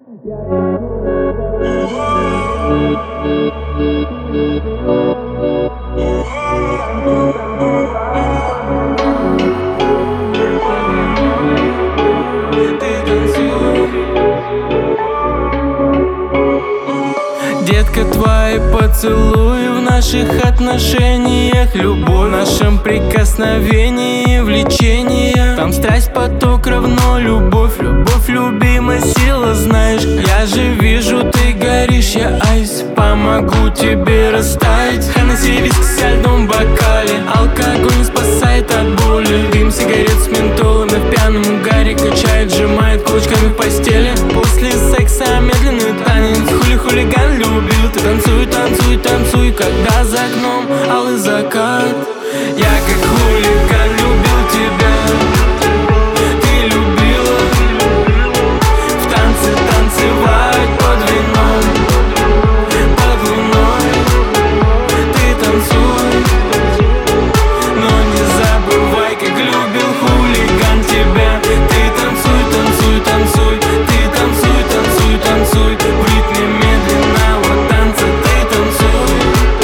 Детка, твои поцелуи в наших отношениях, любовь в нашем прикосновении, влечение. Там страсть, поток равно любовь, любовь, любимая сила, знаешь. Я же вижу, ты горишь, я айс, помогу тебе растаять. Хеннесси, виски со льдом в бокале, алкоголь не спасает от боли. Дым сигарет с ментолом, в пьяном угаре качает, сжимает кулачками в постели. После секса медленный танец, хулиган любил. Ты танцуй, танцуй, танцуй, когда за окном алый закат. Я как хулиган любил тебя, ты любила в танце танцевать под вином, под луной. Ты танцуй, но не забывай, как любил хулиган тебя. Ты танцуй, танцуй, танцуй, ты танцуй, танцуй, танцуй в ритме медленного танца. Ты танцуй,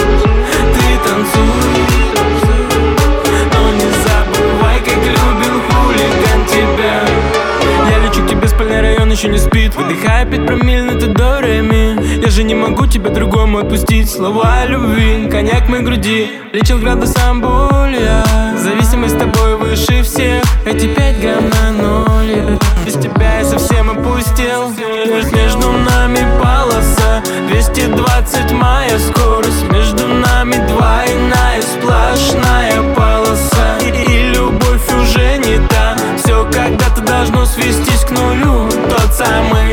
но не забывай, как любил хулиган тебя. Я лечу к тебе, спальный район еще не спит, выдыхая 5 промилле над до ре ми. Я же не могу тебя другому отпустить. Слова о любви, коньяк в моей груди, лечил градусом боль я. Зависимость с тобой выше всех, эти 5 грамм на ноль. Без тебя я совсем опустел. Между нами полоса 220 моя скорость. Между нами двойная сплошная полоса. И любовь уже не та, все когда-то должно свестись к нулю. Тот самый